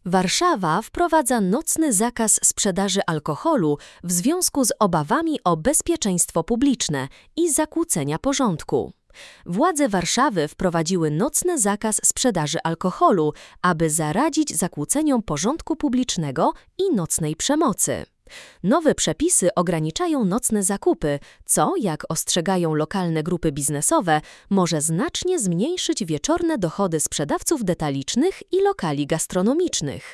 Warszawa wprowadza nocny zakaz sprzedaży alkoholu w związku z obawami o bezpieczeństwo publiczne i zakłócenia porządku. Władze Warszawy wprowadziły nocny zakaz sprzedaży alkoholu, aby zaradzić zakłóceniom porządku publicznego i nocnej przemocy. Nowe przepisy ograniczają nocne zakupy, co, jak ostrzegają lokalne grupy biznesowe, może znacznie zmniejszyć wieczorne dochody sprzedawców detalicznych i lokali gastronomicznych.